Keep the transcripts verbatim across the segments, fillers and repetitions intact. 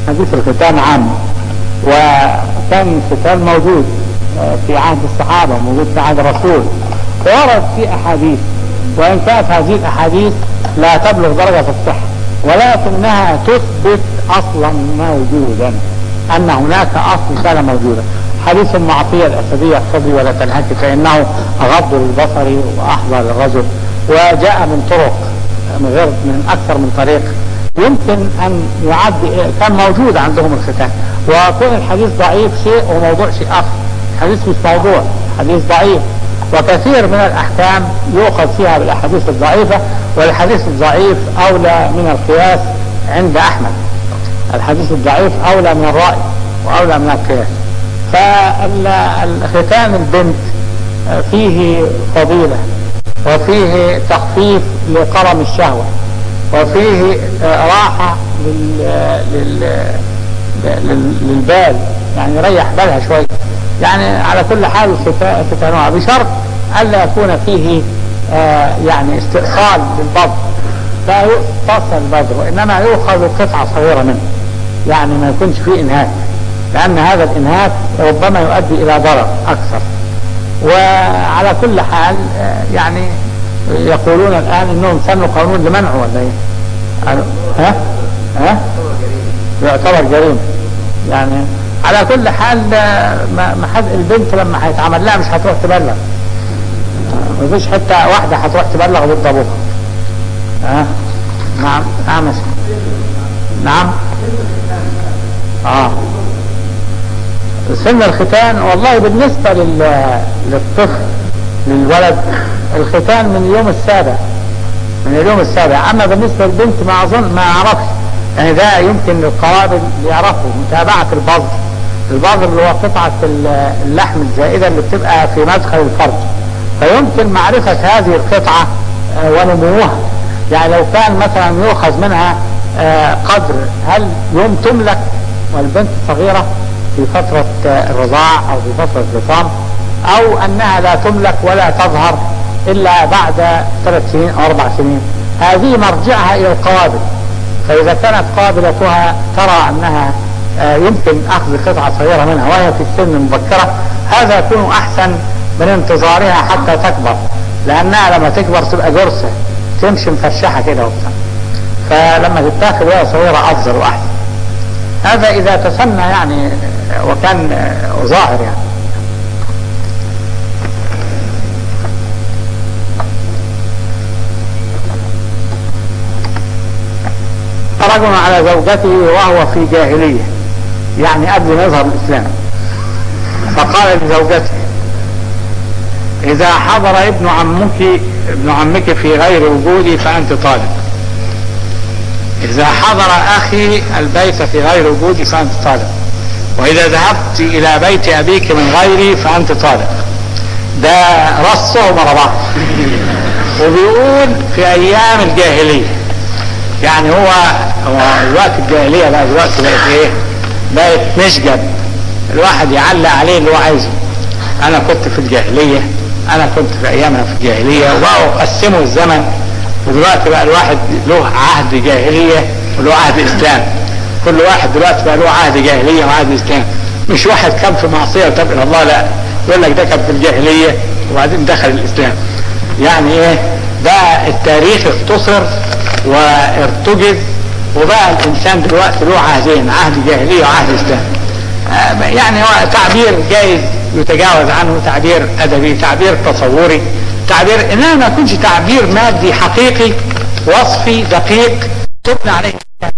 حديث الختان عام، وكان الختان موجود في عهد الصحابة وموجود في عهد الرسول، وورد في أحاديث، وإن كانت هذه الأحاديث لا تبلغ درجة الصحة، ولكنها تثبت أصلا موجودا، أن هناك أصل كان موجودا. حديث معطية الأسدية اقتضي ولا تنهك فإنه أغض للبصر وأحظى للرجل، وجاء من طرق من غير من أكثر من طريق، يمكن أن يعد كان موجود عندهم الختان. وكون الحديث ضعيف شيء وموضوع شيء آخر، الحديث مش موضوع، حديث ضعيف، وكثير من الأحكام يؤخذ فيها بالأحاديث الضعيفة، والحديث الضعيف أولى من القياس عند أحمد. الحديث الضعيف أولى من الرأي وأولى من القياس. فالختان البنت فيه فضيلة، وفيه تخفيف لقرم الشهوة، وفيه راحة لل... لل... للبال، يعني يريح بالها شوية. يعني على كل حال ختانها بشرط ألا يكون فيه آه يعني استئصال للبضع، لا يؤصل البضع، وإنما يؤخذ قطعة صغيرة منه، يعني ما يكونش فيه إنهاك، لأن هذا الإنهاك ربما يؤدي إلى ضرر أكثر. وعلى كل حال آه يعني يقولون الآن إنهم سنوا قانون لمنعه ولا إيه؟ ها؟ ها؟ يعتبر جريمة. يعني على كل حال ما حد البنت لما هيتعمل لها مش هتروح تبلغ، مفيش حتى واحدة هتروح تبلغ ضد ابوها. ها؟ نعم نعم نعم اه سن الختان والله بالنسبة للطفل للولد الختان من اليوم السابع، من اليوم السابع. اما بالنسبة للبنت ما اظن ما اعرفش، يعني ده يمكن للقرابة يعرفوا متابعة البذر. البذر اللي هو قطعة اللحم الزائدة اللي بتبقى في مدخل الفرج، فيمكن معرفة هذه القطعة ونموها. يعني لو كان مثلا يؤخذ منها قدر هل يوم تملك والبنت صغيرة في فترة الرضاع او في فترة الفطام، او انها لا تملك ولا تظهر الا بعد ثلاث سنين او اربع سنين، هذه مرجعها الى القوابل. فاذا كانت قابلتها ترى انها يمكن اخذ قطعة صغيرة منها وهي في السن المبكرة، هذا يكون احسن من انتظارها حتى تكبر، لانها لما تكبر تبقى جرسة تمشي مفشحة كده وبتاع، فلما تتاخذ وهي صغيرة افضل واحسن. هذا اذا تسنى يعني وكان ظاهر. يعني رجل على زوجته وهو في جاهلية، يعني قبل ما يظهر الإسلام، فقال لزوجته: إذا حضر ابن عمك ابن عمك في غير وجودي فأنت طالق، إذا حضر أخي البيت في غير وجودي فأنت طالق، وإذا ذهبت إلى بيت أبيك من غيري فأنت طالق. ده رصه مرة بعض، وبيقول في أيام الجاهلية. يعني هو هو الوقت الجاهلية بقى دلوقتي بقت ايه؟ بقت نشجب، الواحد يعلق عليه اللي هو عايزه. انا كنت في الجاهلية، انا كنت في ايامها في الجاهلية، وبقوا قسموا الزمن، ودلوقتي بقى الواحد له عهد جاهلية وله عهد اسلام. كل واحد دلوقتي بقى له عهد جاهلية وعهد اسلام، مش واحد كان في معصية وتاب الى الله، لا، يقول لك ده كان في الجاهلية وبعدين دخل الاسلام. يعني ايه؟ بقى التاريخ اختصر وارتجز، وبقى الانسان دلوقتي له عهدين، عهد جاهلية وعهد اسلام. آه يعني هو تعبير جايز يتجاوز عنه، تعبير ادبي، تعبير تصوري، تعبير انما ما يكونش تعبير مادي حقيقي وصفي دقيق تبنى عليه.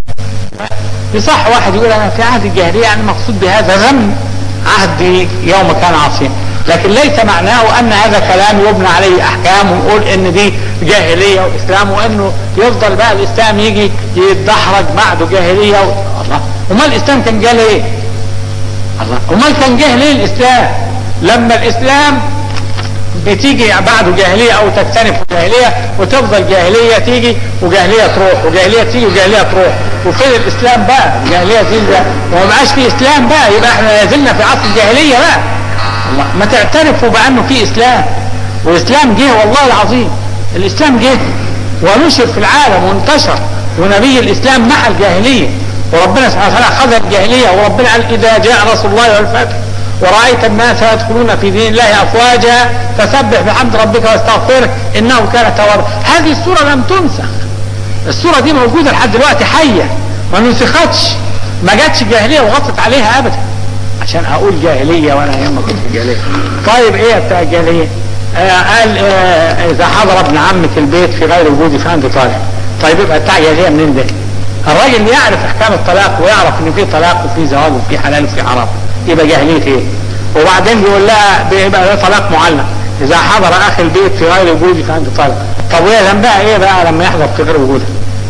يصح واحد يقول انا في عهد الجاهلية، يعني مقصود بهذا ذم عهدي يوم كان عاصيا، لكن ليس معناه ان هذا كلام يبنى عليه احكام ونقول ان دي جاهلية واسلام، وانه يفضل بقى الاسلام يجي يتدحرج بعده جاهلية و... الله، وما الاسلام كان جاهل ايه؟ الله، وما كان جاهل ايه الاسلام؟ لما الاسلام بتيجي بعده جاهلية او تكتنف جاهلية وتفضل جاهلية تيجي وجاهلية تروح وجاهلية تيجي وجاهلية تروح، وفين الاسلام بقى؟ الجاهلية تيجي بقى وما بقاش في اسلام بقى، يبقى احنا لازلنا في عصر الجاهلية بقى. الله، ما تعترفوا بانه في اسلام، والاسلام جه والله العظيم، الاسلام جه ونشر في العالم وانتشر، ونبي الاسلام محى الجاهلية وربنا سبحانه وتعالى خذ الجاهلية، وربنا قال إذا جاء رسول الله والفتح ورأيت الناس يدخلون في دين الله أفواجا فسبح بحمد ربك واستغفره إنه كان توابا. هذه السورة لم تنسخ، السورة دي موجودة لحد دلوقتي حية ما نسختش، ما جاتش جاهلية وغطت عليها أبدا عشان أقول جاهلية وأنا يوم كنت جاهلية. طيب إيه بتاع الجاهلية؟ آه قال آه إذا حضر ابن عمك البيت في غير وجودي فأنت طالق. طيب يبقى بتاع جاهلية منين ده؟ الراجل يعرف أحكام الطلاق ويعرف إن في طلاق وفي زواج وفي حلال وفي حرام، يبقى جاهلية إيه؟ وبعدين بيقول لها بيبقى ده طلاق معلق، إذا حضر أخي البيت في غير وجودي فأنت طالق. طب وهي ذنبها إيه بقى لما يحضر في غير وجودها؟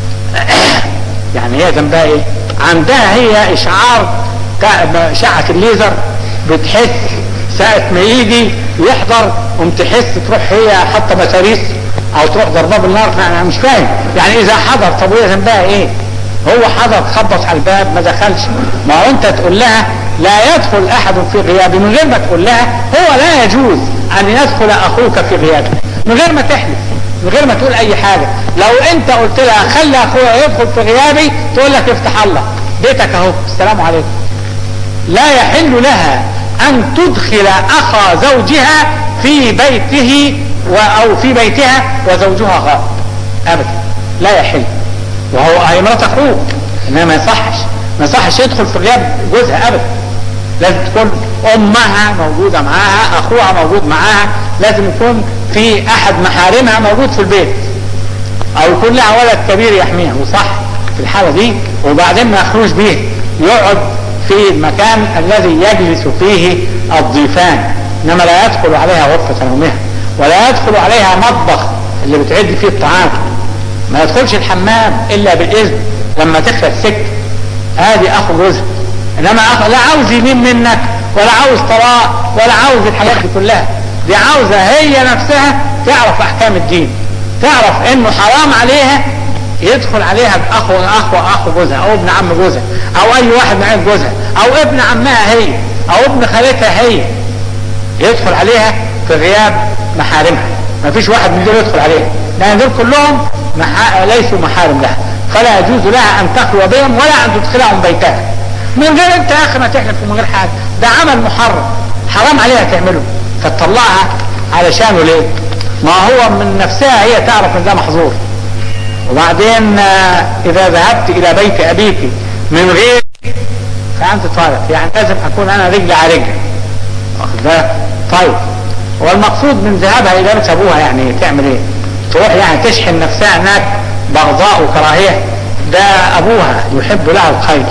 يعني هي ذنبها إيه؟ عندها هي إشعار شعة الليزر، بتحس ساعة ما يجي يحضر ومتحس تروح هي حتى مساريس او تروح ضربها بالنار. انا مش فاهم يعني اذا حضر. طب وهي ذنبها ايه؟ هو حضر خبط على الباب ما دخلش، ما هو انت تقول لها لا يدخل احد في غيابي من غير ما تقول لها هو لا يجوز ان يدخل اخوك في غيابي، من غير ما تحلف من غير ما تقول اي حاجة. لو انت قلت لها خلي اخويا يدخل في غيابي تقول لك افتح الله بيتك اهو السلام عليكم. لا يحل لها ان تدخل اخا زوجها في بيته او في بيتها وزوجها غائب ابدا، لا يحل. وهو هي مرات اخوه، انما ما يصحش ما يصحش يدخل في غياب جوزها ابدا. لازم تكون امها موجودة معاها، اخوها موجود معاها، لازم يكون في احد محارمها موجود في البيت، او يكون لها ولد كبير يحميها وصح في الحالة دي. وبعدين ما يخرج به، يقعد في المكان الذي يجلس فيه الضيفان، انما لا يدخل عليها غرفة نومها، ولا يدخل عليها مطبخ اللي بتعد فيه الطعام، ما يدخلش الحمام الا بالاذن لما تخلى السكة. هذه اخو جوزها، انما أخ... لا عاوز يمين منك ولا عاوز طلاق ولا عاوز الحاجات دي كلها، دي عاوزة هي نفسها تعرف احكام الدين، تعرف انه حرام عليها يدخل عليها باخو اخو اخو جوزها او ابن عم جوزها او اي واحد من عيال جوزها او ابن عمها هي او ابن خالتها هي، يدخل عليها في غياب محارمها. ما فيش واحد من دول يدخل عليها، لان دول كلهم محا... ليسوا محارم لها، فلا يجوز لها ان تخلو بهم ولا ان تدخلهم بيتها من غير انت يا اخي ما تحلف ومن غير حاجه. ده عمل محرم حرام عليها تعمله، فتطلعها علشانه ليه؟ ما هو من نفسها هي تعرف ان ده محظور. وبعدين اذا ذهبت الى بيت ابيك من غير فانت طالق، يعني لازم اكون انا رجل على رجل، واخد بالك؟ طيب والمقصود من ذهابها الى بيت ابوها يعني تعمل ايه؟ تروح يعني تشحن نفسها هناك بغضاء وكراهيه؟ ده ابوها يحب لها الخير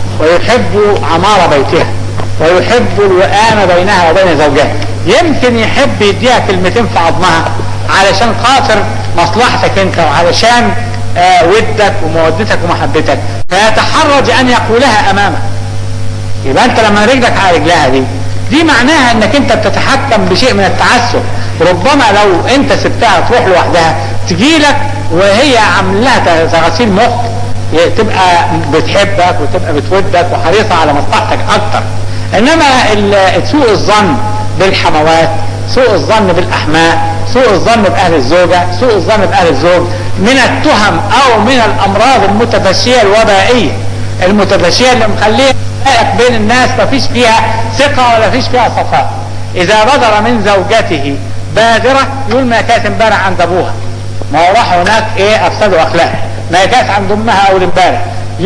ويحب عمار بيتها ويحب الوئام بينها وبين زوجها، يمكن يحب يديها كلمتين في عظمها علشان خاطر مصلحتك انت وعلشان آه ودك ومودتك ومحبتك، فيتحرج ان يقولها امامك. يبقى انت لما رجلك على رجلها دي دي معناها انك انت بتتحكم بشيء من التعسف. ربما لو انت سبتها تروح لوحدها تجيلك وهي عاملها تغسيل مخ، تبقى بتحبك وتبقى بتودك وحريصة على مصلحتك اكتر. انما سوء الظن بالحموات، سوء الظن بالاحماء، سوء الظن باهل الزوجة، سوء الظن باهل الزوج من التهم او من الامراض المتفشية الوبائية المتفشية اللي مخليه بين الناس ما فيش فيها ثقة ولا فيش فيها صفاء. اذا بدر من زوجته بادرة يقول ما كانت امبارح عند ابوها، ما هو راح هناك ايه افسدوا اخلاق، ما كانت عند امها اول امبارح،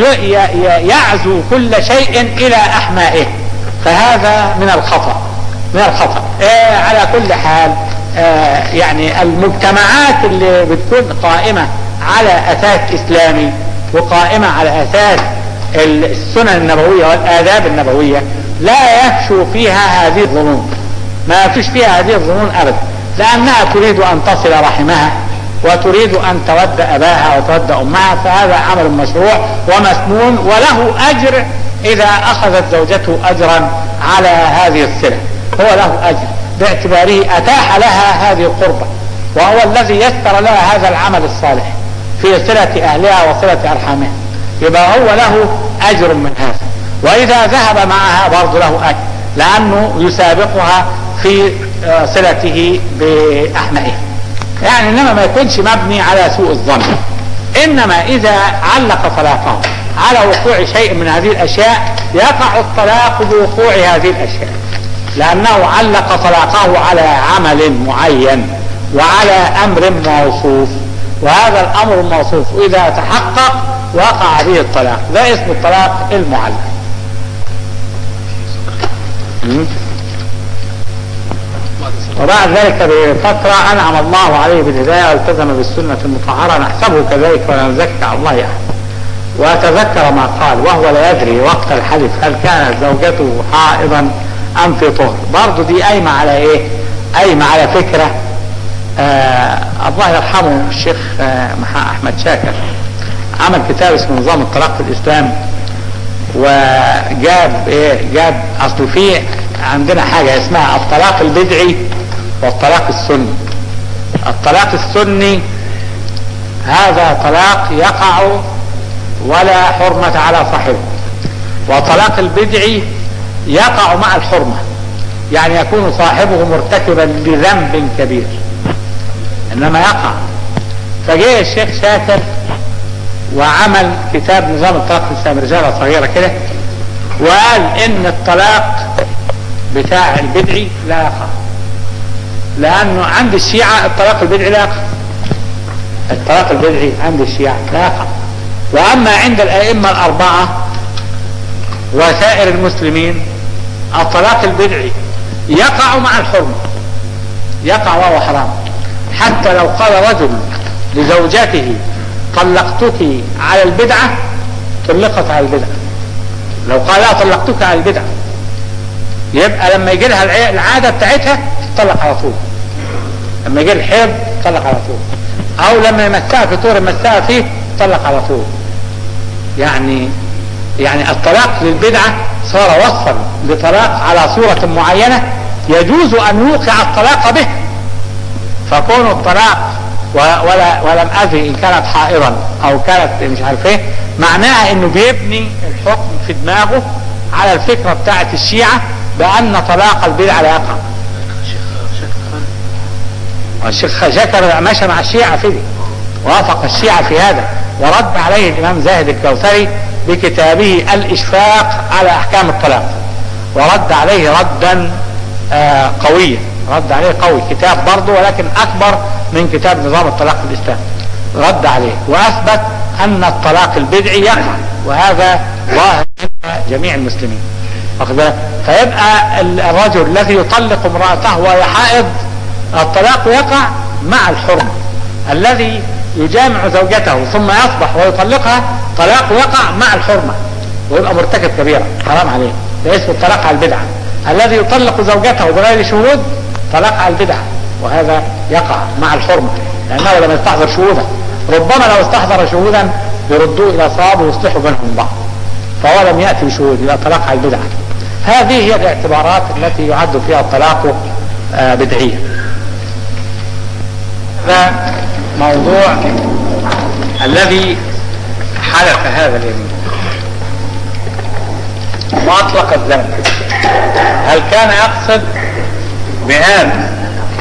يعزو كل شيء الى احمائه، فهذا من الخطأ من الخطأ. إيه على كل حال آه يعني المجتمعات اللي بتكون قائمة على اساس اسلامي وقائمة على اساس السنن النبوية والآداب النبوية لا يفشو فيها هذه الظنون، ما يفش فيها هذه الظنون أبدا، لأنها تريد أن تصل رحمها وتريد أن تود أباها وتود أمها، فهذا عمل مشروع ومسنون وله أجر إذا أخذت زوجته أجرا على هذه الصلة، هو له أجر باعتباره أتاح لها هذه القربة، وهو الذي يسر لها هذا العمل الصالح في صلة أهلها وصلة أرحامها، يبقى هو له أجر من هذا. وإذا ذهب معها برضه له أجر لأنه يسابقها في صلته بأحمائها. يعني إنما ما يكونش مبني على سوء الظن، إنما إذا علق طلاقه على وقوع شيء من هذه الاشياء يقع الطلاق بوقوع هذه الاشياء، لانه علق طلاقه على عمل معين وعلى امر موصوف، وهذا الامر الموصوف اذا تحقق وقع به الطلاق، ده اسم الطلاق المعلق. وبعد ذلك بفترة انعم الله عليه بالهداية والتزم بالسنة المطهرة، نحسبه كذلك ولا نزكى على الله احد. وتذكر ما قال وهو لا يدري وقت الحدث هل كانت زوجته حائضا ام في طهر. برضه دي قايمة على ايه؟ قايمة على فكرة آه الله يرحمه الشيخ آه احمد شاكر عمل كتاب اسمه نظام الطلاق في الاسلام، وجاب ايه؟ جاب اصل فيه عندنا حاجة اسمها الطلاق البدعي والطلاق السني. الطلاق السني هذا طلاق يقع ولا حرمة على صاحبه، وطلاق البدعي يقع مع الحرمة، يعني يكون صاحبه مرتكبا لذنب كبير انما يقع. فجاء الشيخ شاكر وعمل كتاب نظام الطلاق في الاسلام رسالة صغيرة كده، وقال ان الطلاق بتاع البدعي لا يقع، لانه عند الشيعة الطلاق البدعي لا يقع، الطلاق البدعي عند الشيعة لا يقع. واما عند الائمة الاربعة وسائر المسلمين الطلاق البدعي يقع مع الحرمة، يقع وهو حرام. حتى لو قال رجل لزوجته طلقتك على البدعة طلقت على البدعة، لو قال لا طلقتك على البدعة يبقى لما يجي لها العادة بتاعتها تطلق على طول، لما يجي الحيض تطلق على طول، او لما يمسها في طور يمسها فيه تطلق على طول. يعني يعني الطلاق للبدعة صار وصفا لطلاق على صورة معينة يجوز ان يوقع الطلاق به. فكون الطلاق ولا ولم أدري ان كانت حائضا او كانت مش عارف ايه، معناها انه بيبني الحكم في دماغه على الفكرة بتاعت الشيعة بان طلاق البدعة لا يقع. الشيخ شاكر ماشى مع الشيعة في دي، وافق الشيعة في هذا، ورد عليه الامام زاهد الكوثري بكتابه الاشفاق على احكام الطلاق، ورد عليه ردا آه قويا، رد عليه قوي، كتاب برضه ولكن اكبر من كتاب نظام الطلاق في الاسلام، رد عليه واثبت ان الطلاق البدعي يقع، وهذا ظاهر جميع المسلمين. فيبقى الرجل الذي يطلق امرأته وهي حائض الطلاق يقع مع الحرمة، الذي يجامع زوجته ثم يصبح ويطلقها طلاق يقع مع الحرمة ويبقى مرتكب كبيرة حرام عليه، ده اسمه الطلاق على البدعة. الذي يطلق زوجته بغير شهود طلاق على البدعة، وهذا يقع مع الحرمة لأنه لم يستحضر شهودا، ربما لو استحضر شهودا يردوه إلى صواب ويصلحوا بينهم بعض، فهو لم يأتي بشهود يبقى طلاق على البدعة. هذه هي الاعتبارات التي يعد فيها الطلاق آه بدعيا. هذا موضوع الذي حلف هذا اليمين واطلق الذنب، هل كان يقصد بهذا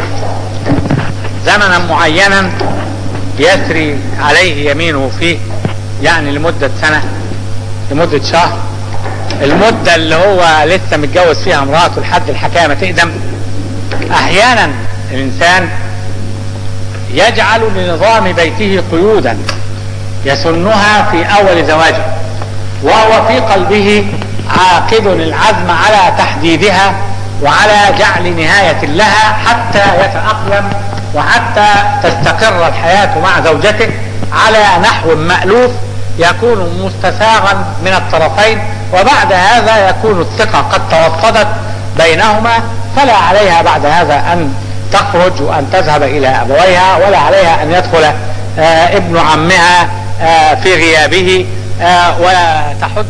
زمنا معينا يسري عليه يمينه فيه، يعني لمدة سنة، لمدة شهر، المدة اللي هو لسه متجوز فيها امراته لحد الحكاية ما تقدم؟ احيانا الانسان يجعل لنظام بيته قيودا يسنها في اول زواجه، وهو في قلبه عاقد العزم على تحديدها وعلى جعل نهاية لها حتى يتأقلم وحتى تستقر الحياة مع زوجته على نحو مألوف يكون مستساغا من الطرفين، وبعد هذا يكون الثقة قد توطدت بينهما، فلا عليها بعد هذا أن تخرج وأن تذهب إلى أبويها، ولا عليها أن يدخل آه ابن عمها آه في غيابه آه وتحد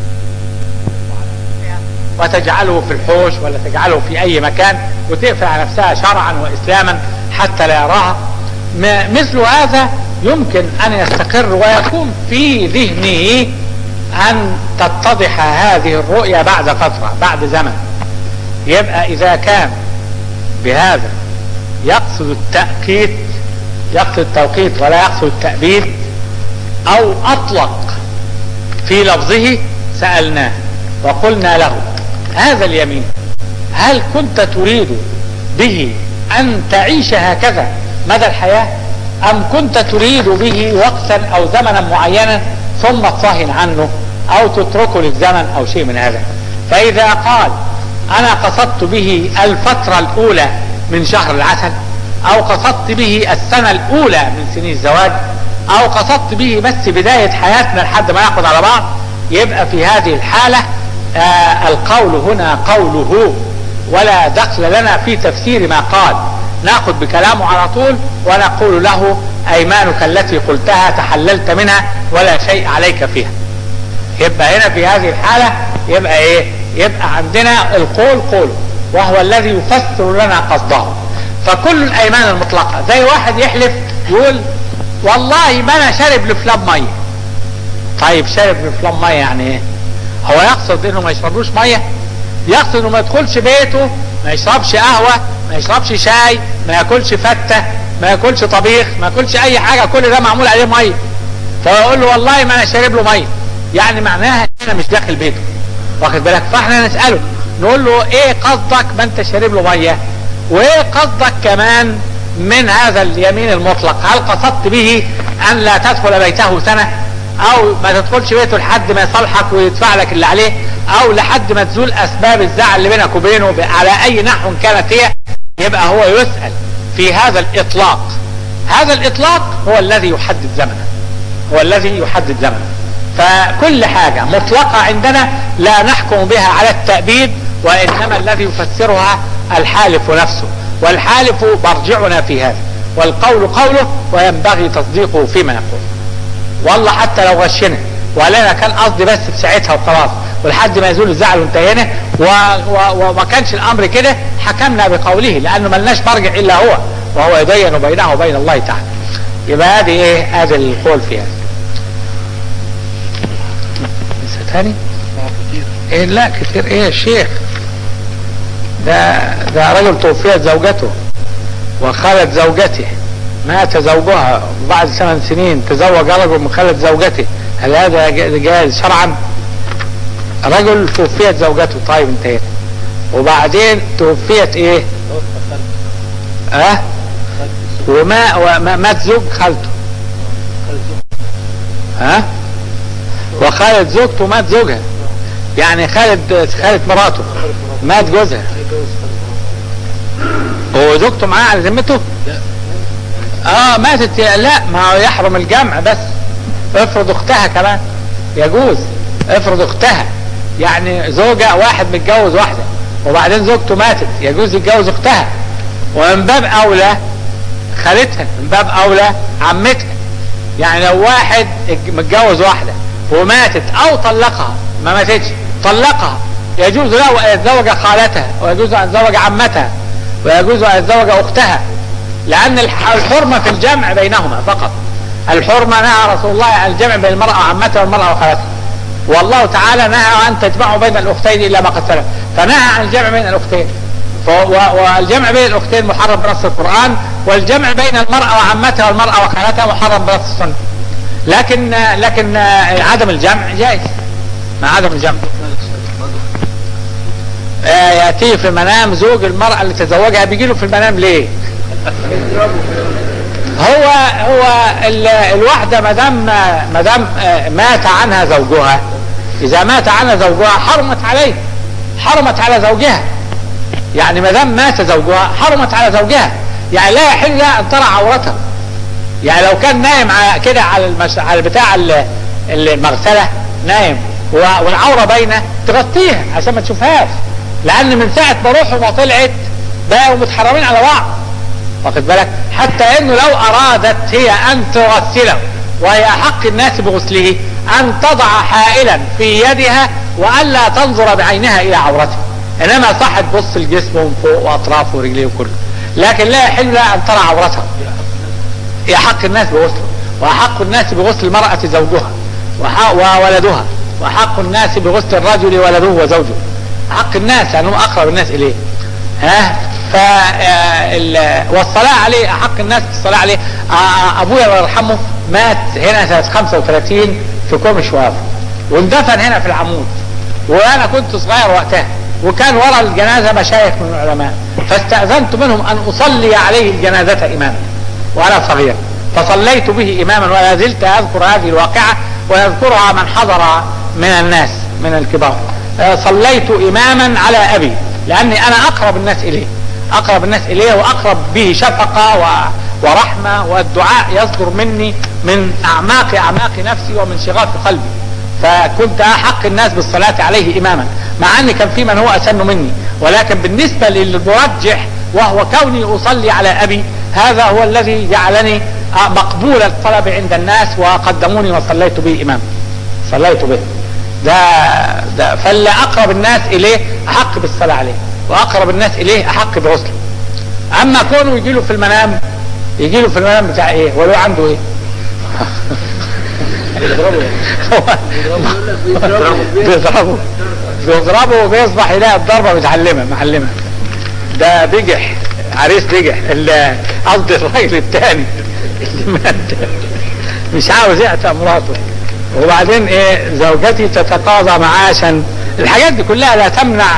وتجعله في الحوش ولا تجعله في أي مكان وتقفل على نفسها شرعا وإسلاما حتى لا يراها. مثل هذا يمكن أن يستقر ويكون في ذهنه أن تتضح هذه الرؤية بعد فترة، بعد زمن. يبقى إذا كان بهذا يقصد التأكيد، يقصد التوقيت ولا يقصد التأبيد، أو أطلق في لفظه سألناه وقلنا له هذا اليمين هل كنت تريد به أن تعيش هكذا مدى الحياة أم كنت تريد به وقتا أو زمنا معينا ثم تصهن عنه أو تتركه للزمن أو شيء من هذا؟ فإذا قال أنا قصدت به الفترة الأولى من شهر العسل أو قصدت به السنة الأولى من سنين الزواج أو قصدت به بس بداية حياتنا لحد ما يأخذ على بعض، يبقى في هذه الحالة آه القول هنا قوله ولا دخل لنا في تفسير ما قال، ناخذ بكلامه على طول ونقول له أيمانك التي قلتها تحللت منها ولا شيء عليك فيها. يبقى هنا في هذه الحالة يبقى ايه؟ يبقى عندنا القول قول وهو الذي يفسر لنا قصده. فكل الأيمان المطلقة زي واحد يحلف يقول والله ما انا شارب لفلان ميه. طيب شارب لفلان ميه يعني ايه؟ هو يقصد انه ما يشربوش ميه؟ يقصد انه ما يدخلش بيته، ما يشربش قهوه، ما يشربش شاي، ما ياكلش فته، ما ياكلش طبيخ، ما ياكلش اي حاجه، كل ده معمول عليه ميه. فيقول له والله ما انا شارب له ميه، يعني معناها انا مش داخل بيته. واخد بالك؟ فاحنا نساله نقول له ايه قصدك ما انت شارب له ميه؟ وايه قصدك كمان من هذا اليمين المطلق؟ هل قصدت به ان لا تدخل بيته سنه، او ما تدخلش بيته لحد ما يصالحك ويدفع لك اللي عليه، او لحد ما تزول اسباب الزعل اللي بينك وبينه على اي نحو كانت هي؟ يبقى هو يسأل في هذا الاطلاق. هذا الاطلاق هو الذي يحدد زمنه، هو الذي يحدد زمنه. فكل حاجة مطلقة عندنا لا نحكم بها على التأبيد، وإنما الذي يفسرها الحالف نفسه، والحالف مرجعنا في هذا، والقول قوله وينبغي تصديقه فيما يقول. والله حتى لو غشنا وقالنا كان قصدي بس في ساعتها وخلاص ولحد ما يزول الزعل وانتهينا وما كانش الامر كده، حكمنا بقوله لانه ملناش مرجع الا هو، وهو يبين بينه وبين الله تعالى. يبقى هذه ايه؟ هذا القول في هذا. لسه تاني؟ ايه لا كتير ايه يا شيخ؟ ده ده رجل توفيت زوجته وخالت زوجته، مات زوجها بعد ثمان سنين تزوج رجل من خالة زوجته، هل هذا جائز شرعا؟ رجل توفيت زوجته، طيب انتهينا. وبعدين توفيت ايه؟ اه وما مات زوج خالته، ها؟ وخالة زوجته مات زوجها، يعني خالد خالة مراته مات جوزها وزوجته معاه على ذمته؟ اه ماتت. لا ما هو يحرم الجمع، بس افرض اختها كمان يجوز. افرض اختها يعني زوجة واحد متجوز واحدة وبعدين زوجته ماتت، يجوز يتجوز اختها، ومن باب اولى خالتها، من باب اولى عمتها. يعني لو واحد متجوز واحدة وماتت او طلقها، ما ماتتش طلقها، يجوز له ان يتزوج خالتها ويجوز ان يتزوج عمتها ويجوز ان يتزوج اختها، لأن الحرمة في الجمع بينهما فقط. الحرمة نهى رسول الله عن الجمع بين المرأة وعمتها والمرأة وخالتها، والله تعالى نهى أن تجمعوا بين الأختين إلا ما قد سلف، فنهى عن الجمع بين الأختين. والجمع بين الأختين محرم بنص القرآن، والجمع بين المرأة وعمتها والمرأة وخالتها محرم بنص السنة. لكن لكن عدم الجمع جائز مع عدم الجمع. يأتيه في المنام زوج المرأة اللي تزوجها، بيجي له في المنام ليه؟ هو هو الواحدة ما دام ما دام مات عنها زوجها، اذا مات عنها زوجها حرمت عليه، حرمت على زوجها. يعني ما دام مات زوجها حرمت على زوجها، يعني لا يحل لها ان ترى عورتها. يعني لو كان نايم كده على المش... على بتاع المغسله نايم والعوره باينه، تغطيها عشان ما تشوفهاش، لان من ساعه ما روحه ما طلعت بقوا متحرمين على بعض. واخد بالك؟ حتى انه لو ارادت هي ان تغسله وهي احق الناس بغسله، ان تضع حائلا في يدها والا تنظر بعينها الى عورته، انما صح تبص الجسم من فوق واطرافه ورجليه وكله، لكن لا يحل لها ان ترى عورتها. احق الناس بغسله، واحق الناس بغسل المرأة زوجها وولدها، واحق الناس بغسل الرجل ولده وزوجه، حق الناس لانهم اقرب الناس اليه. ها ف والصلاة عليه احق الناس بالصلاة عليه. ابويا الله يرحمه مات هنا سنة خمسة وثلاثين في كوم شواف، واندفن هنا في العمود، وانا كنت صغير وقتها، وكان وراء الجنازة مشايخ من العلماء، فاستأذنت منهم ان اصلي عليه الجنازة اماما وانا صغير، فصليت به اماما، ولا زلت اذكر هذه الواقعة ويذكرها من حضر من الناس من الكبار. صليت اماما على ابي لاني انا اقرب الناس اليه، اقرب الناس اليه واقرب به شفقة ورحمة، والدعاء يصدر مني من اعماق اعماق نفسي ومن شغاف قلبي، فكنت احق الناس بالصلاة عليه اماما، مع ان كان في من هو اسن مني، ولكن بالنسبة للمرجح وهو كوني اصلي على ابي، هذا هو الذي جعلني مقبول الطلب عند الناس وقدموني وصليت به اماما، صليت به. ده ده فاللي اقرب الناس اليه احق بالصلاة عليه، واقرب الناس اليه احق بغسله. اما كونه يجي له في المنام، يجي له في المنام بتاع ايه ولو عنده ايه بيضربه بيضربه وبيصبح يلاقي الضربة متعلمة معلمة. ده بجح عريس بجح، قصدي الراجل الثاني اللي مات مش عاوز يعتق مراته. وبعدين ايه زوجتي تتقاضى معاشا، الحاجات دي كلها لا تمنع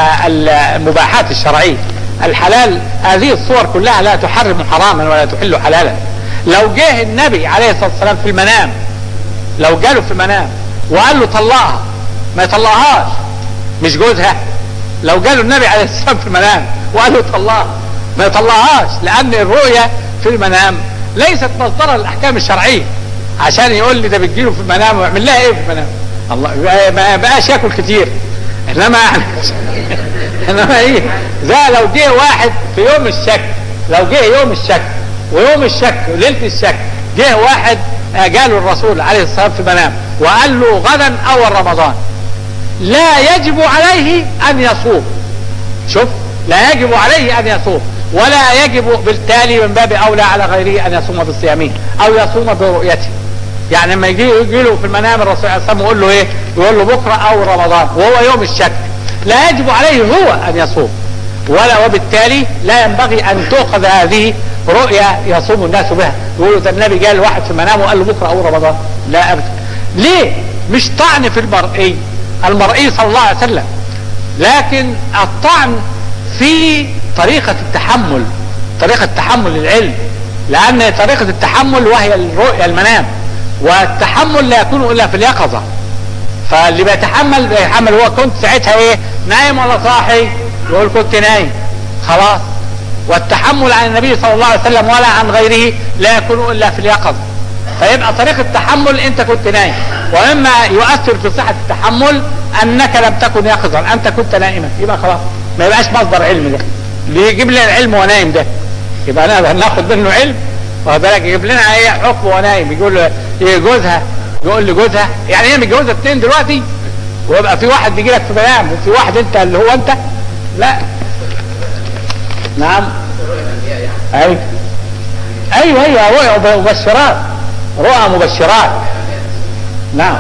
المباحات الشرعية الحلال، هذه الصور كلها لا تحرم حراما ولا تحل حلالا. لو جه النبي عليه الصلاة والسلام في المنام، لو جاله في المنام وقال له طلقها، ما يطلقهاش، مش جوزها. لو جاله النبي عليه الصلاة والسلام في المنام وقال له طلقها، ما يطلقهاش، لان الرؤية في المنام ليست مصدر الاحكام الشرعية عشان يقول لي ده بتجيله في المنام ويعمل لها ايه في المنام. الله ما بقاش ياكل كتير، انما يعني انما ايه زي لو جه واحد في يوم الشك، لو جه يوم الشك ويوم الشك وليله الشك جه واحد جاله الرسول عليه الصلاه والسلام في المنام وقال له غدا اول رمضان، لا يجب عليه ان يصوم. شوف، لا يجب عليه ان يصوم، ولا يجب بالتالي من باب اولى على غيره ان يصوم بصيامه او يصوم برؤيته. يعني لما يجي يجي له في المنام الرسول عليه الصلاه والسلام يقول له ايه؟ يقول له بكره او رمضان وهو يوم الشك، لا يجب عليه هو ان يصوم، ولا وبالتالي لا ينبغي ان تؤخذ هذه رؤيا يصوم الناس بها. يقولوا ده النبي جاء لواحد في المنام وقال له بكره او رمضان، لا ابدا. ليه؟ مش طعن في المرئي، المرئي صلى الله عليه وسلم، لكن الطعن في طريقة التحمل، طريقة تحمل العلم، لان طريقة التحمل وهي الرؤيا المنام، والتحمل لا يكون الا في اليقظة. فاللي بيتحمل بيتحمل هو كنت ساعتها ايه؟ نايم ولا صاحي؟ يقول كنت نايم، خلاص. والتحمل عن النبي صلى الله عليه وسلم ولا عن غيره لا يكون الا في اليقظة. فيبقى طريقة التحمل انت كنت نايم، ومما يؤثر في صحة التحمل انك لم تكن يقظا، انت كنت نائما، يبقى خلاص ما يبقاش مصدر علم. ده اللي يجيب لنا العلم ونايم ده يبقى انا هناخد منه علم، وبالك يجيب لنا ايه حكم ونايم، يقول له جوزها، يقول لي جوزها يعني هي متجوزه اثنين دلوقتي، ويبقى في واحد بيجي لك في منام وفي واحد انت اللي هو انت؟ لا. نعم ايوه ايوه ايوه رؤى مبشرات، رؤى مبشرات. نعم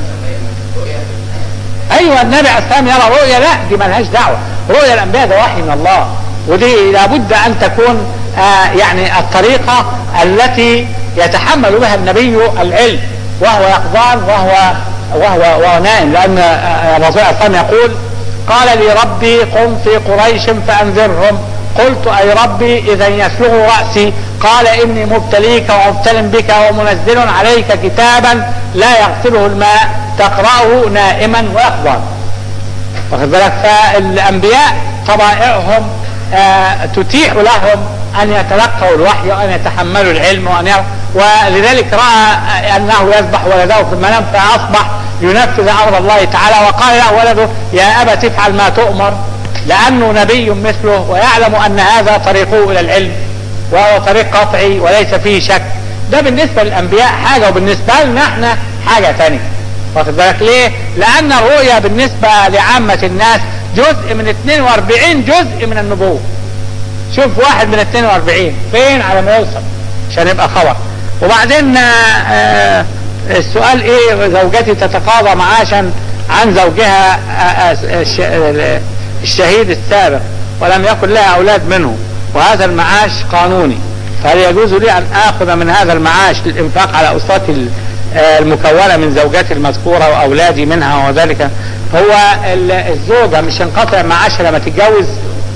ايوه النبي عليه السلام يرى رؤيا، لا دي مالهاش دعوه، رؤيا الانبياء ده وحي من الله، ودي لابد ان تكون آه يعني الطريقه التي يتحمل بها النبي العلم وهو يقظان وهو وهو وهو نائم، لان الرسول صلى الله عليه وسلم يقول قال لي ربي قم في قريش فانذرهم، قلت اي ربي اذا يسلغ راسي، قال اني مبتليك ومبتل بك ومنزل عليك كتابا لا يغسله الماء تقرأه نائما ويقظا. واخد بالك؟ فالانبياء طبائعهم آه تتيح لهم ان يتلقوا الوحي وان يتحملوا العلم وان يرى، ولذلك راى انه يذبح ولده في المنام فاصبح ينفذ امر الله تعالى، وقال له ولده يا ابت افعل ما تؤمر، لانه نبي مثله ويعلم ان هذا طريقه الى العلم وهو طريق قطعي وليس فيه شك. ده بالنسبه للانبياء حاجه، وبالنسبه لنا احنا حاجه ثانيه. واخد بالك ليه؟ لان الرؤيا بالنسبه لعامه الناس جزء من اثنين واربعين جزء من النبوه. شوف واحد من اثنين واربعين فين على ما يوصل عشان يبقى خبر. وبعدين آه السؤال ايه؟ زوجتي تتقاضى معاشا عن زوجها آه الشهيد السابق ولم يكن لها اولاد منه، وهذا المعاش قانوني، فهل يجوز لي ان اخذ من هذا المعاش للانفاق على اسرتي المكونة من زوجاتي المذكورة وأولادي منها وذلك. هو الزوجة مش ينقطع معاشها لما تتجوز؟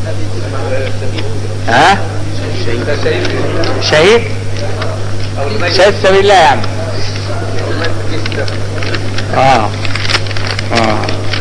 ها؟ شهيد؟ شهيد سبيل الله يعني. اه اه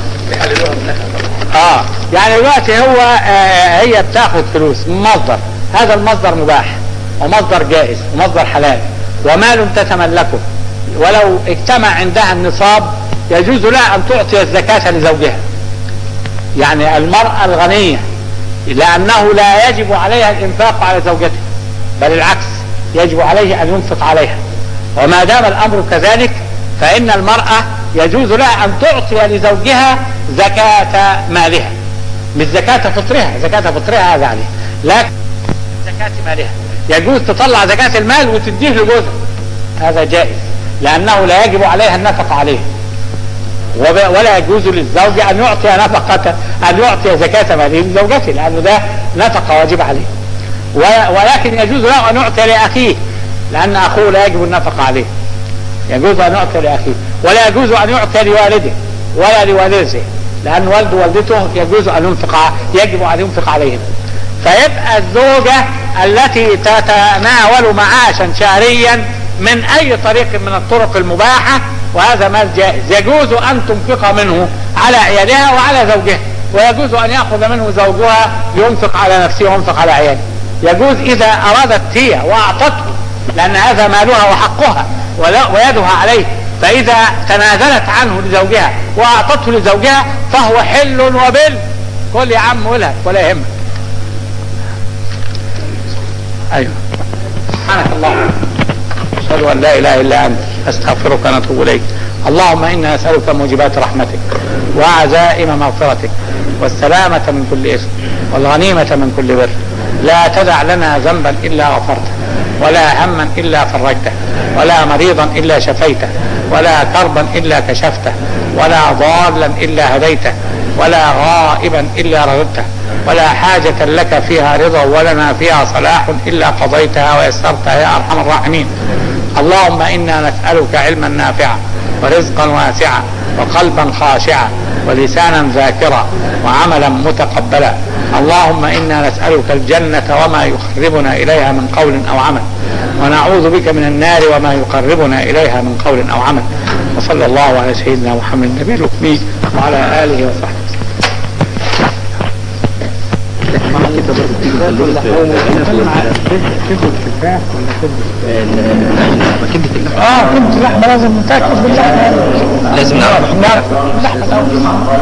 اه يعني دلوقتي هو آه هي بتاخد فلوس من مصدر، هذا المصدر مباح ومصدر جائز ومصدر حلال ومال تتملكه، ولو اجتمع عندها النصاب يجوز لها ان تعطي الزكاة لزوجها. يعني المرأة الغنية لانه لا يجب عليها الانفاق على زوجته، بل العكس يجب عليه ان ينفق عليها، وما دام الامر كذلك فان المرأة يجوز لها ان تعطي لزوجها زكاة مالها، مش زكاة فطرها، زكاة فطرها هذا عليه، لكن زكاة مالها يجوز تطلع زكاة المال وتديه لجوزها، هذا جائز لانه لا يجب عليها النفقة عليه، ولا يجوز للزوج ان يعطي نفقة ان يعطي زكاة ماله لزوجته لانه ده نفقة واجب عليه، ولكن يجوز له ان يعطي لاخيه لان اخوه لا يجب النفقة عليه، يجوز ان يعطي لاخيه، ولا يجوز ان يعطي لوالده ولا لوالدته لان والده ووالدته يجوز ان ينفق، يجب ان ينفق عليهم. فيبقى الزوجة التي تتناول معاشا شهريا من اي طريق من الطرق المباحة وهذا مال جائز، يجوز ان تنفق منه على عيالها وعلى زوجها، ويجوز ان ياخذ منه زوجها لينفق على نفسه وينفق على عياله، يجوز اذا ارادت هي واعطته لان هذا مالها وحقها ويدها عليه، فاذا تنازلت عنه لزوجها واعطته لزوجها فهو حل وبل. قل يا عم قولها ولا يهمك. ايوه سبحانك اللهم اشهد ان لا اله الا انت استغفرك ونتوب اليك. اللهم انا نسالك موجبات رحمتك وعزائم مغفرتك والسلامة من كل اثم والغنيمة من كل بر، لا تدع لنا ذنبا الا غفرته ولا هما الا فرجته ولا مريضا الا شفيته ولا كربا الا كشفته ولا ضالا الا هديته ولا غائبا الا رددته ولا حاجة لك فيها رضا ولنا فيها صلاح الا قضيتها ويسرتها يا ارحم الراحمين. اللهم انا نسألك علما نافعا ورزقا واسعا وقلبا خاشعا ولسانا ذاكرا وعملا متقبلا. اللهم انا نسألك الجنة وما يقربنا اليها من قول او عمل، ونعوذ بك من النار وما يقربنا اليها من قول او عمل. وصلى الله على سيدنا محمد النبي الأمي وعلى اله وصحبه. اه كنت لحمة لازم نتأكد باللحمة، لازم نعرف اللحمة الأول.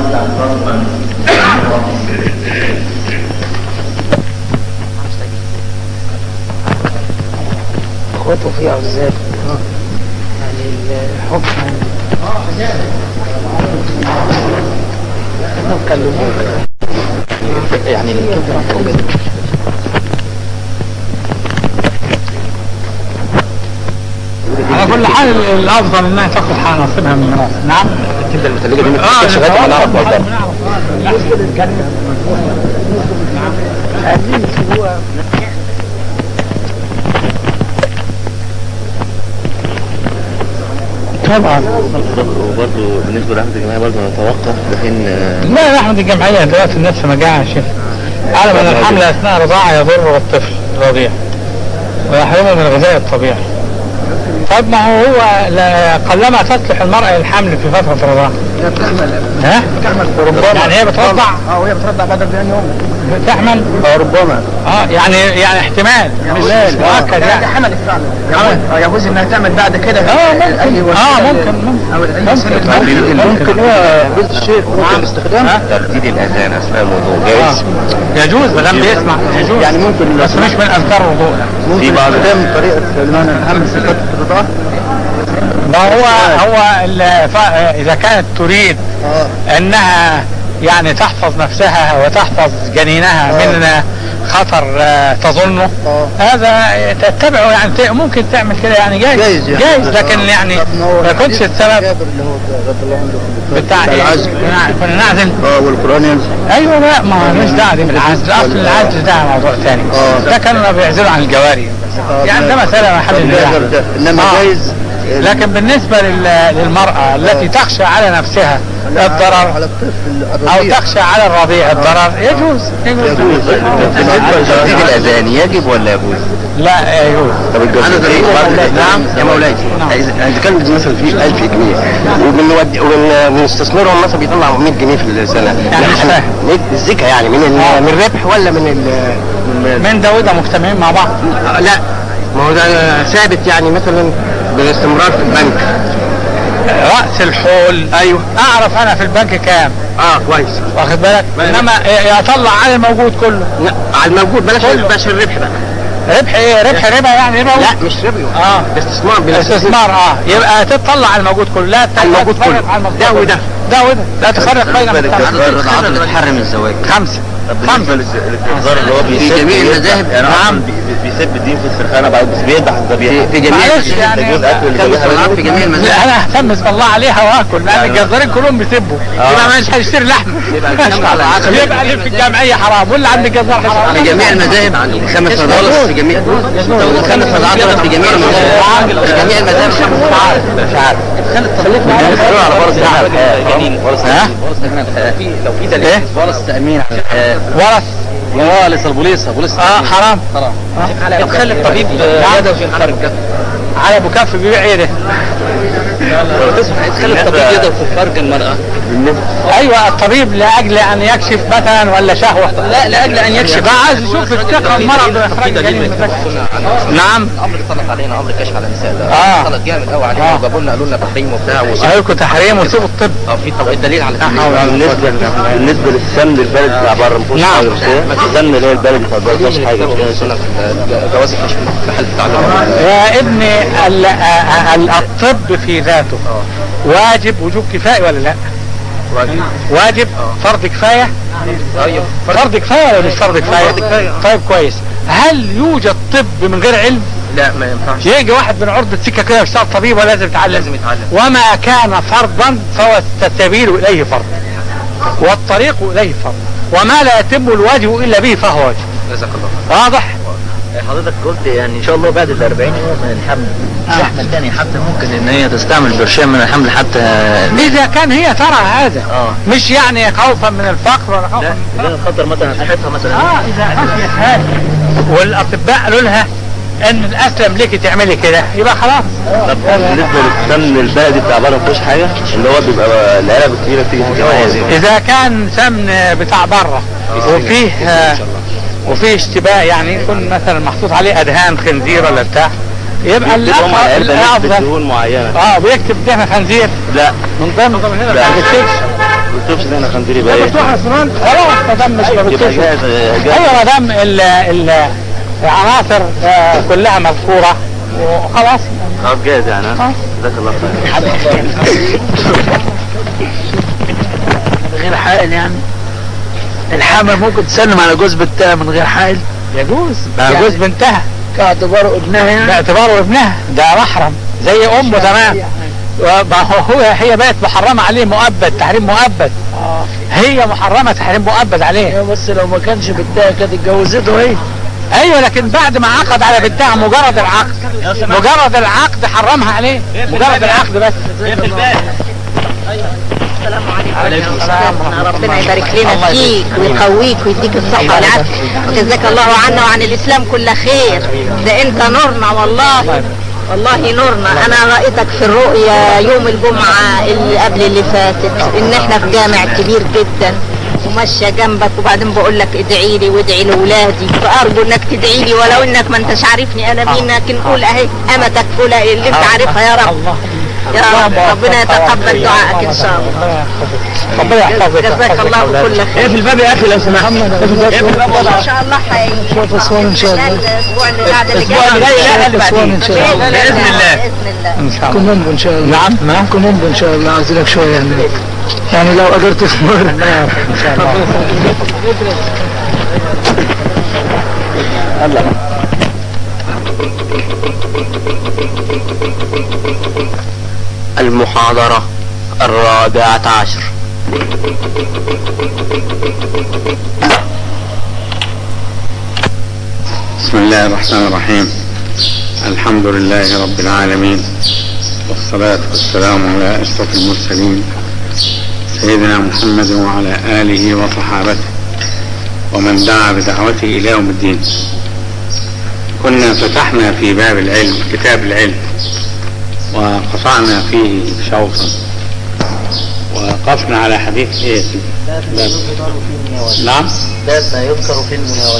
اخوته فيها عزاب يعني الحكم نتكلمون يعني على كل حال الافضل انها تاخذ حق نصيبها من الميراث. نعم تبدا المثلجه دي ما تفتحش لغايه ما نعرف والله. طبعا وبرضه بالنسبه لاحمد الجمعيه برضه نتوقف لحين لا يا احمد الجمعيه دلوقتي الناس ما جاعه شيخ، علم ان الحمل اثناء الرضاعه يضر الطفل الرضيع ويحرمه من الغذاء الطبيعي. طب ما هو قلما تصلح المرأة للحمل في فترة الرضاعة. هي بتحمل ها؟ بتحمل ربما يعني هي بترضع؟ اه وهي بترضع بعد أربعين يوم بتحمل؟ اه ربما اه يعني يعني احتمال مش مؤكد يعني. دي حملت فعلا يجوز انها تعمل بعد كده اه ممكن اه ممكن ممكن ممكن ممكن هو جزء الشيخ ممكن الاستخدام ترديد الاذان اثناء الوضوء جائز. يجوز ما دام بيسمع يجوز يعني ممكن بس مش من اذكار الوضوء. ممكن استخدام طريقه المعنى الهم في فتره الرضاعه. ما هو هو اذا كانت تريد اه انها يعني تحفظ نفسها وتحفظ جنينها أوه. من خطر تظنه أوه. هذا تتبعه يعني ممكن تعمل كده يعني جايز جايز, يعني. جايز لكن يعني ما يكونش السبب اللي هو رضي الله عنه بتاع العزل كنا نعزل اه والقران ينزل. ايوه لا ما مش دعوه بالعزل، اصل العزل ده موضوع ثاني. ده كانوا بيعزلوا عن الجواري يعني ده مساله ما حد انما جايز لكن بالنسبة للمرأة التي تخشى على نفسها الضرر على الطفل او تخشى على الرضيع الضرر يجوز يجوز ترديد الاذان يجب ولا يجوز؟ لا يجوز. طب الجزء نعم يا مولاي اذا كان مثلا في ألف جنيه وبنستثمرهم مثلا بيطلع مية جنيه في السنه يعني مش فاهم الزكاه يعني من من الربح ولا من من ده وده مجتمعين مع بعض؟ لا ما هو ده ثابت يعني مثلا بالاستمرار في البنك رأس الحول. ايوه اعرف انا في البنك كام. اه كويس واخد بالك، انما يطلع على الموجود كله. لا على الموجود بلاش بلاش الربح بقى. ربح ايه؟ ربح ربا يعني ربا؟ لا مش ربا اه استثمار استثمار اه يبقى تطلع على الموجود كله. لا الموجود كله ده وده ده وده لا تفرق بين القرارات اللي بتحرم الزواج خمسه خمسه الاستهزار اللي هو بيسب في جميع المذاهب نعم بيسب الدين في السرخانه بعد بس بيذبح الذبيحه في جميع يعني في جميع المذاهب. انا اهتم بسم الله عليها واكل لان الجزارين كلهم بيسبوا يبقى مش هيشتري لحم يبقى اللي في الجمعيه حرام ولا عند الجزار حرام في جميع المذاهب خمس فضائل في جميع خمس فضائل في جميع المذاهب في جميع المذاهب مش عارف خلينا على فرض جميل في لو في دليل ورث تامين ورث اه لسه البوليس البوليس اه حرام حرام تخلي الطبيب يده في الخارج على ابو كف بيبيع ايه ده؟ تخلي الطبيب يده في فرج المرأة. ايوه الطبيب لاجل ان يكشف مثلا ولا شهوة؟ لا لاجل ان يكشف بقى عايز يشوف الثقة المرض واخراج الجنين. نعم امر اختلط علينا امر الكشف على النساء ده اه اختلط جامد قوي علينا وجابوا لنا قالوا لنا تحريم وبتاع وسيبكم تحريم وسيبوا الطب. اه في طب الدليل على بالنسبه بالنسبه للسمن البلد بتاع بره مفيش حاجه السمن اللي هي البلد بتاع بره مفيش حاجه جواز الكشف المحل بتاع يا ابني الطب في ذاته واجب وجوب كفائي ولا لا؟ واجب واجب فرض كفايه. ايوه فرض كفايه ولا مش فرض كفايه؟ طيب كويس. هل يوجد طب من غير علم؟ لا ما ينفعش. يجي واحد من عرضة سكه كده يشتغل طبيب ولازم يتعلم. لازم يتعلم. وما كان فرضا فهو السبيل اليه فرض والطريق اليه فرض وما لا يتم الواجب الا به فهو واجب. جزاك الله. واضح؟ حضرتك قلت يعني ان شاء الله بعد الأربعين يوم من الحمل الشحمة الثانية حتى ممكن ان هي تستعمل برشام من الحمل حتى اذا كان هي ترى هذا اه مش يعني خوفا من الفقر ولا خوفا من لا خطر مثلا صحتها مثلا اه اذا خفيت هذا والاطباء قالوا لها ان الاسلم ليكي تعملي كده يبقى خلاص. طب بالنسبه للسمن البلدي بتاع بره مفيهوش حاجه اللي هو بيبقى العلب الكبيره بتيجي في الجمعيه اذا كان سمن بتاع بره وفيه وفيه اشتباه يعني يكون مثلا محطوط عليه ادهان خنزير ولا بتاع يبقى الافضل دهون معينه اه بيكتب دهن خنزير. لا من ضمن ما بيكتبش ما بيكتبش دهن خنزير يبقى ايه خلاص ما دام مش ما بيكتبش. ايوه ما دام العناصر كلها مذكوره وخلاص خلاص جاهز يعني. ها جزاك الله خير. غير حائل يعني الحامل ممكن تسلم على جوز بنتها من غير حائل؟ يجوز يعني جوز بنتها كاعتباره ابنها يعني باعتباره ابنها ده محرم زي امه تمام. هو هي بقت محرمه عليه مؤبد تحريم مؤبد. آه. هي محرمه تحريم مؤبد عليه. بس لو ما كانش بنتها كانت اتجوزته هي. ايوه لكن بعد ما عقد على بنتها مجرد العقد مجرد العقد حرمها عليه مجرد العقد بس. السلام عليكم. ربنا يبارك لنا فيك ويقويك ويديك الصحة والعافية وجزاك الله عنا وعن الإسلام كل خير. ده أنت نورنا والله والله نورنا. أنا رأيتك في الرؤيا يوم الجمعة اللي قبل اللي فاتت إن إحنا في جامع كبير جدا وماشية جنبك وبعدين بقول لك ادعي لي وادعي لأولادي فأرجو إنك تدعي لي ولو إنك ما أنتش عارفني أنا مين لكن قول أهي أمتك قول اللي أنت عارفها يا رب. يا رب ربنا يتقبل دعائك ان شاء الله. ربنا يحفظك. جزاك الله كل خير. ايه في الباب يا اخي لو سمحت. ايه في الباب ان شاء الله هنشوف اسوان ان شاء الله الاسبوع اللي بعد اللي جاي. الاسبوع اللي جاي لا اللي بعدين ان شاء الله باذن الله باذن الله. كنومبو ان شاء الله. نعم نعم كنومبو ان شاء الله. عايزينك شويه هناك يعني لو قدرت تمر ان شاء الله. الله المحاضرة الرابعة عشر. بسم الله الرحمن الرحيم. الحمد لله رب العالمين والصلاة والسلام على أشرف المرسلين سيدنا محمد وعلى آله وصحابته ومن دعا بدعوته إلى يوم الدين. كنا فتحنا في باب العلم كتاب العلم وقطعنا فيه شوطا ووقفنا على حديث ايه؟ باب ما يذكر في المناولة. نعم، باب ما يذكر في المناولة.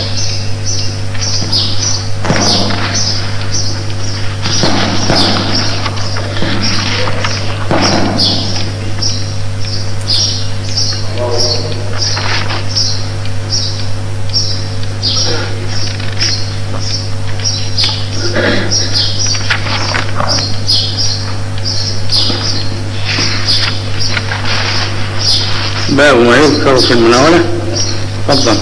باب ما يذكر في المناولة. تفضل.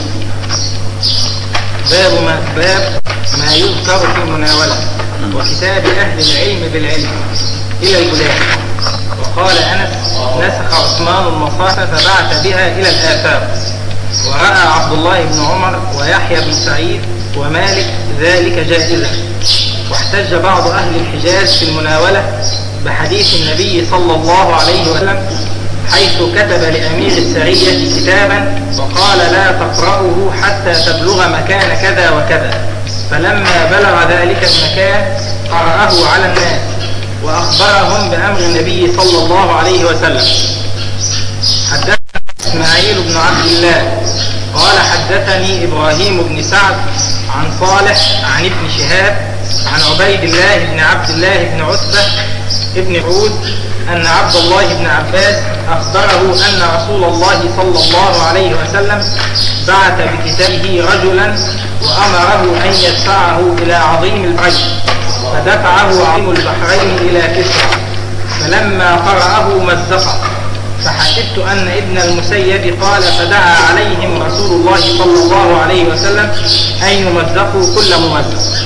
باب ما باب ما يذكر في المناولة وكتاب أهل العلم بالعلم إلى البلاد. وقال أنس: نسخ عثمان المصاحف فبعث بها إلى الآفاق. ورأى عبد الله بن عمر ويحيى بن سعيد ومالك ذلك جائزا. واحتج بعض أهل الحجاز في المناولة بحديث النبي صلى الله عليه وسلم حيث كتب لأمير السرية كتابا وقال: لا تقرأه حتى تبلغ مكان كذا وكذا. فلما بلغ ذلك المكان قرأه على الناس وأخبرهم بأمر النبي صلى الله عليه وسلم. حدثنا إسماعيل بن عبد الله قال: حدثني إبراهيم بن سعد عن صالح عن ابن شهاب عن عبيد الله بن عبد الله بن عتبة ابن عود أن عبد الله بن عباس أخبره أن رسول الله صلى الله عليه وسلم بعث بكتابه رجلا وأمره أن يدفعه إلى عظيم البحرين، فدفعه عظيم البحرين إلى كسرى، فلما قرأه مزقه، فحسبت أن ابن المسيب قال: فدعا عليهم رسول الله صلى الله عليه وسلم أن يمزقوا كل ممزق.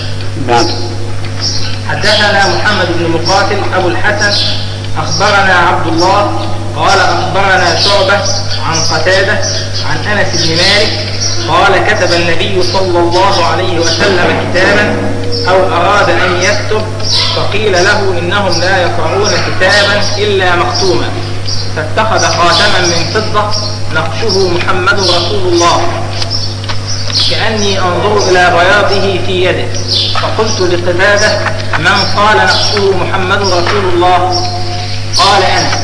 حدثنا محمد بن مقاتل أبو الحسن أخبرنا عبد الله قال: أخبرنا شعبة عن قتادة عن أنس بن مالك قال: كتب النبي صلى الله عليه وسلم كتابا أو أراد أن يكتب، فقيل له: إنهم لا يقرؤون كتابا إلا مختوما، فاتخذ خاتما من فضة نقشه محمد رسول الله، كأني أنظر إلى بياضه في يده. فقلت لقتادة: من قال نقشه محمد رسول الله؟ قال: أنا.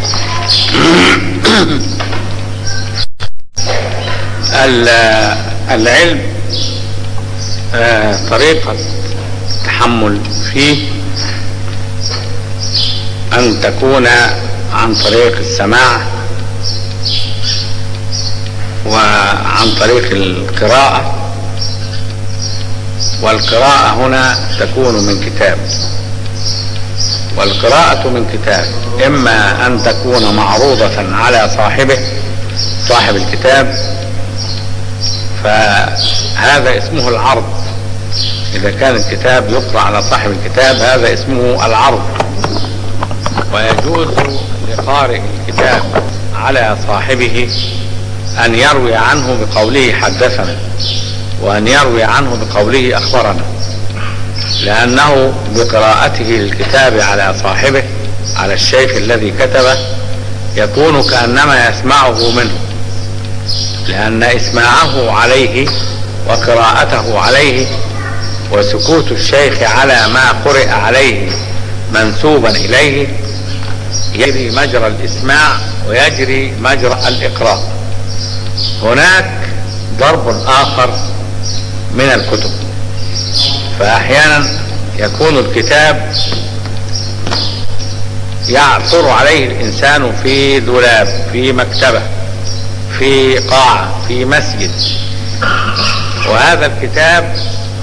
العلم طريقة التحمل فيه أن تكون عن طريق السماع وعن طريق القراءة، والقراءة هنا تكون من كتاب، والقراءة من كتاب إما أن تكون معروضة على صاحبه صاحب الكتاب، فهذا اسمه العرض. إذا كان الكتاب يقرأ على صاحب الكتاب هذا اسمه العرض. ويجوز لقارئ الكتاب على صاحبه أن يروي عنه بقوله حدثنا، وأن يروي عنه بقوله أخبرنا، لأنه بقراءته للكتاب على صاحبه على الشيخ الذي كتبه يكون كأنما يسمعه منه، لأن إسماعه عليه وقراءته عليه وسكوت الشيخ على ما قرئ عليه منسوبا إليه يجري مجرى الإسماع ويجري مجرى الإقراء. هناك ضرب آخر من الكتب، فأحيانا يكون الكتاب يعثر عليه الإنسان في دولاب، في مكتبة، في قاعة، في مسجد، وهذا الكتاب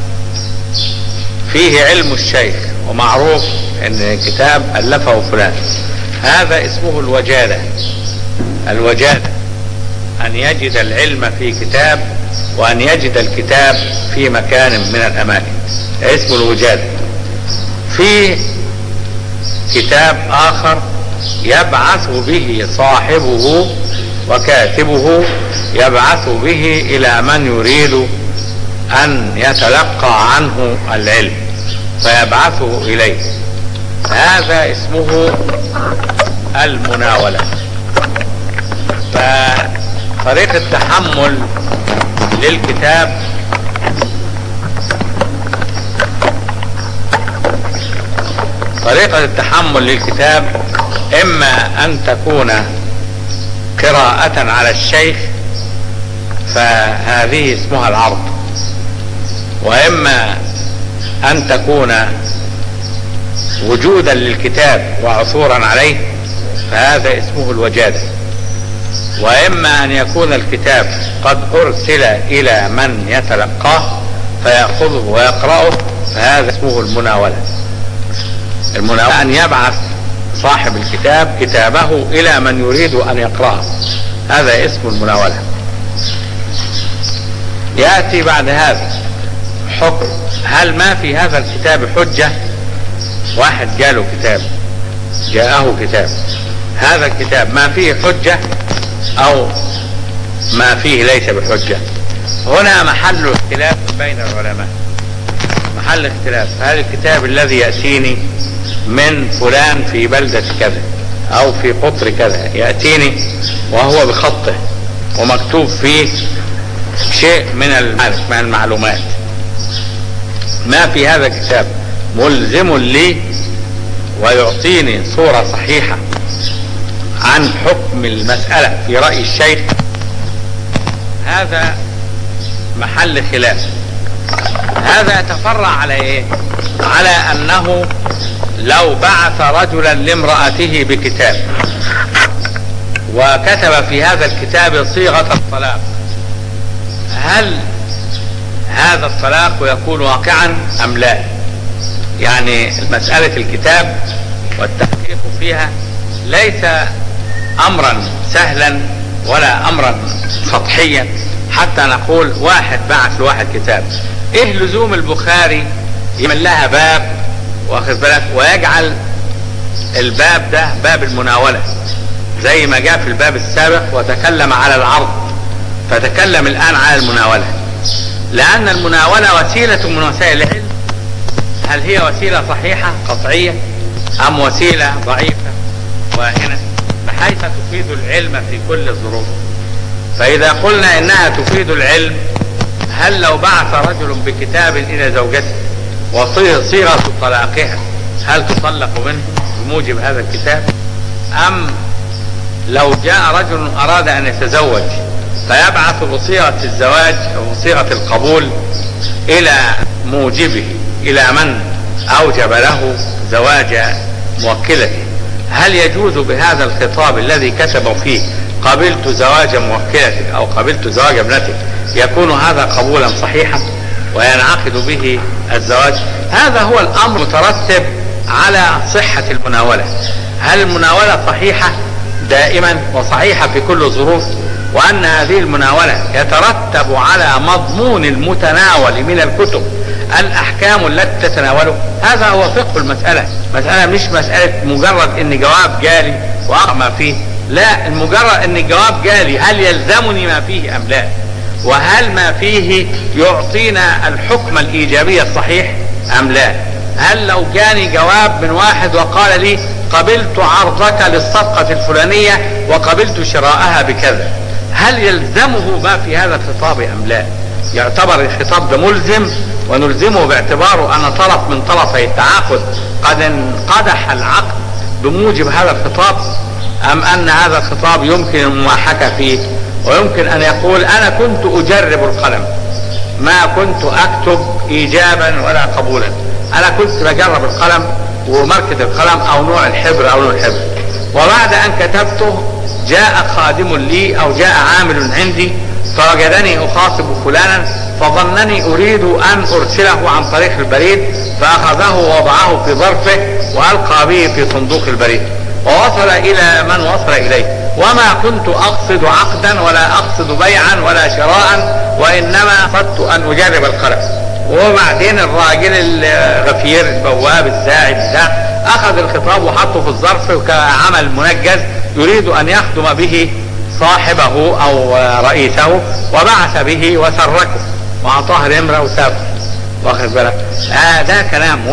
فيه علم الشيخ ومعروف ان كتاب ألفه فلان، هذا اسمه الوجادة. الوجادة أن يجد العلم في كتاب وأن يجد الكتاب في مكان من الأماكن، اسمه الوجادة. في كتاب آخر يبعث به صاحبه وكاتبه، يبعث به إلى من يريد أن يتلقى عنه العلم فيبعثه إليه، هذا اسمه المناولة. فطريقة التحمل للكتاب طريقة التحمل للكتاب اما ان تكون قراءة على الشيخ فهذه اسمها العرض، واما ان تكون وجودا للكتاب وعثورا عليه فهذا اسمه الوجادة، واما ان يكون الكتاب قد ارسل الى من يتلقاه فيأخذه ويقرأه فهذا اسمه المناولة. المناولة ان يبعث صاحب الكتاب كتابه الى من يريد ان يقرأه، هذا اسم المناولة. يأتي بعد هذا حكم، هل ما في هذا الكتاب حجة؟ واحد جاله كتاب جاءه كتاب، هذا الكتاب ما فيه حجة او ما فيه ليس بحجة؟ هنا محل اختلاف بين العلماء، محل اختلاف. هذا الكتاب الذي يأتيني من فلان في بلدة كذا او في قطر كذا، يأتيني وهو بخطه ومكتوب فيه شيء من المعلومات، ما في هذا الكتاب ملزم لي ويعطيني صورة صحيحة عن حكم المسألة في رأي الشيخ، هذا محل خلاف. هذا يتفرع على ايه؟ على انه لو بعث رجلا لامرأته بكتاب وكتب في هذا الكتاب صيغة الطلاق، هل هذا الطلاق يكون واقعا ام لا؟ يعني مسألة الكتاب والتحقيق فيها ليس امرا سهلا ولا امرا سطحيا حتى نقول واحد بعث لواحد كتاب. ايه لزوم البخاري يعمل لها باب واخذ بالك ويجعل الباب ده باب المناولة زي ما جاء في الباب السابق وتكلم على العرض، فتكلم الان على المناولة، لان المناولة وسيلة من وسائل العلم. هل هي وسيلة صحيحة قطعية ام وسيلة ضعيفة واهنة بحيث تفيد العلم في كل الظروف؟ فاذا قلنا انها تفيد العلم، هل لو بعث رجل بكتاب الى زوجته وصيغة طلاقها هل تطلق منه بموجب هذا الكتاب؟ ام لو جاء رجل اراد ان يتزوج فيبعث بصيغة الزواج او بصيغة القبول الى موجبه الى من اوجب له زواج موكلته، هل يجوز بهذا الخطاب الذي كتبوا فيه قبلت زواج موكلتك او قبلت زواج ابنتك يكون هذا قبولا صحيحا وينعقد به الزواج؟ هذا هو الامر مترتب على صحة المناولة. هل المناولة صحيحة دائما وصحيحة في كل الظروف، وان هذه المناولة يترتب على مضمون المتناول من الكتب الاحكام التي تتناوله؟ هذا هو فقه المسألة. مسألة مش مسألة مجرد ان جواب جالي واقع ما فيه، لا، المجرد ان الجواب جالي هل يلزمني ما فيه ام لا، وهل ما فيه يعطينا الحكم الايجابي الصحيح ام لا. هل لو جاني جواب من واحد وقال لي قبلت عرضك للصفقة الفلانية وقبلت شراءها بكذا، هل يلزمه ما في هذا الخطاب ام لا؟ يعتبر الخطاب ده ملزم ونلزمه باعتباره ان طرف من طرفي التعاقد قد انقدح العقد بموجب هذا الخطاب، ام ان هذا الخطاب يمكن المماحكة فيه ويمكن ان يقول انا كنت اجرب القلم ما كنت اكتب ايجابا ولا قبولا، انا كنت بجرب القلم وماركة القلم او نوع الحبر او نوع الحبر، وبعد ان كتبته جاء خادم لي او جاء عامل عندي فوجدني اخاطب فلانا فظنني اريد ان ارسله عن طريق البريد، فاخذه ووضعه في ظرفه والقى به في صندوق البريد ووصل الى من وصل اليه، وما كنت اقصد عقدا ولا اقصد بيعا ولا شراء، وانما قصدت ان اجرب القلم. وبعدين الراجل الغفير البواب الساعد ده اخذ الخطاب وحطه في الظرف كعمل منجز يريد ان يخدم به صاحبه او رئيسه، وبعث به وسركه واعطاه نمره وسافر، واخد بالك؟ آه ده كلام.